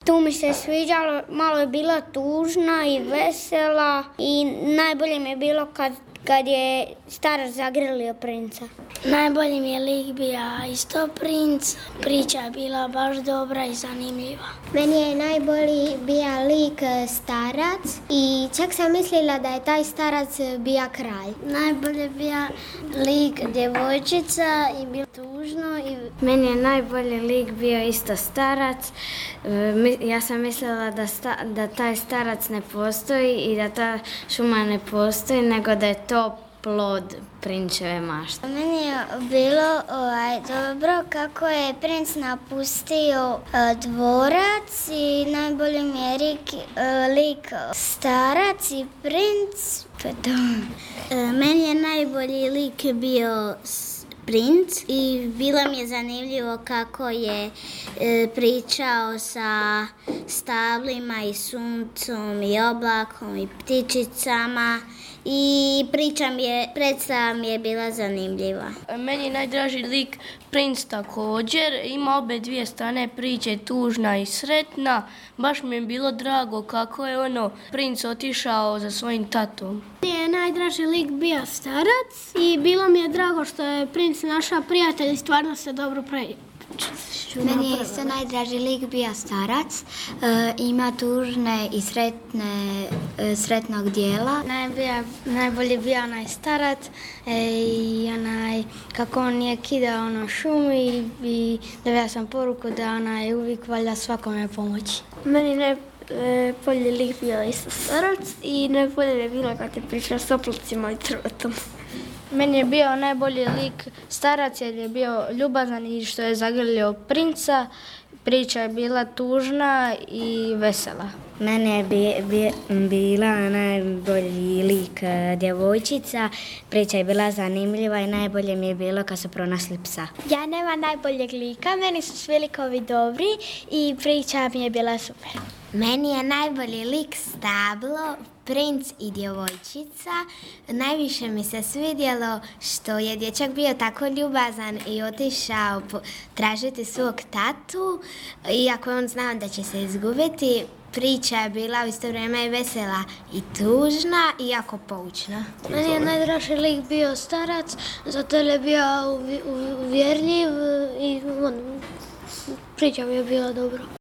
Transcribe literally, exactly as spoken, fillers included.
Tu mi se sviđalo, malo je bila tužna i vesela i najbolje mi je bilo kad, kad je starac zagrlio princa. Najbolji mi je lik bio isto princ, priča je bila baš dobra i zanimljiva. Meni je najbolji bio lik starac i čak sam mislila da je taj starac bio kralj. Najbolje bio lik djevojčica i bilo tužno. I... Meni je najbolji lik bio isto starac. Ja sam mislila da, sta, da taj starac ne postoji i da ta šuma ne postoji, nego da je to plod prinčeve mašte. Meni je bilo ovaj, dobro kako je princ napustio uh, dvorac i najbolji mi je lik, uh, lik starac i princ. Uh, meni je najbolji lik bio princ i bilo mi je zanimljivo kako je e, pričao sa stablima i suncom i oblakom i ptičicama i priča mi je, predstava mi je bila zanimljiva. Meni je najdraži lik princ također, ima obe dvije strane priče, tužna i sretna. Baš mi je bilo drago kako je ono princ otišao za svojim tatom. Meni je najdraži lik bio starac i bilo mi je drago što je princ našao prijatelj i stvarno se dobro preje. Meni je isto najdraži lik bio starac, e, ima tužne i sretne, e, sretnog dijela. Najbolje, najbolje bio onaj starac e, i onaj, kako on nije kidao ono šumu i, i davao sam poruku da onaj uvijek valja svakome pomoći. Meni najbolji lik bio isto starac i najbolje je bilo kad je pričao s oplocima i trvatom. Meni je bio najbolji lik starac jer je bio ljubazan i što je zagrlio princa. Priča je bila tužna i vesela. Meni je bi, bi, bila najbolji lik djevojčica. Priča je bila zanimljiva i najbolje mi je bilo kad su pronašli psa. Ja nemam najboljeg lika, meni su svi likovi dobri i priča mi je bila super. Meni je najbolji lik stablo, princ i djevojčica. Najviše mi se svidjelo što je dječak bio tako ljubazan i otišao tražiti svog tatu, iako on znao da će se izgubiti. Priča je bila u isto vrijeme i vesela i tužna, iako poučna. Meni je najdraži lik bio starac, zato je bio uvjerljiv i on, priča mi je bila dobra.